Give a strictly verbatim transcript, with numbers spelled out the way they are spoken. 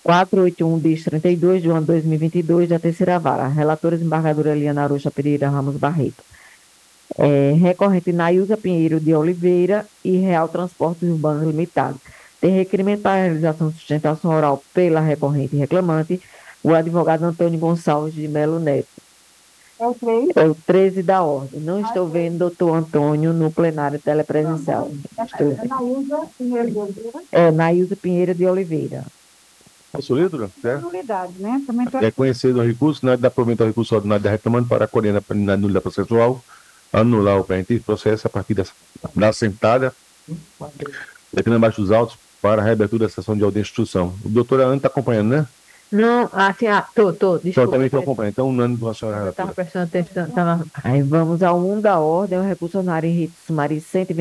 quatrocentos e oitenta e um, bis trinta e dois, do ano dois mil e vinte e dois, da Terceira Vara. Relatores, embargadora Eliana Arocha Pereira Ramos Barreto. É, recorrente Nailza Pinheiro de Oliveira e Real Transportes Urbanos Limitada. Tem requerimento para a realização de sustentação oral pela recorrente reclamante, o advogado Antônio Gonçalves de Melo Neto. É o três? É o treze da ordem. Não estou vendo doutor Antônio no plenário telepresencial. Estou... É Nailza Pinheiro de Oliveira? É, Nailza Pinheiro de Oliveira. Posso ler, doutora? É nulidade, né? Também tô... É conhecido o recurso, nada dá provimento ao recurso ordinário da reclamante para acolher na penalidade nulidade processual, anular o permitido processo a partir dessa, da sentada, declarando abaixo dos autos para a reabertura da sessão de audiência de instrução. O doutor Ana está acompanhando, né? Não, assim, ah, tô, tô, Então, desculpa. também estou acompanhando. Então, Nando, a senhora Eu estava relatora. prestando atenção. Tava... Aí vamos ao um da ordem, o recurso ordinário em rito sumário cento e vinte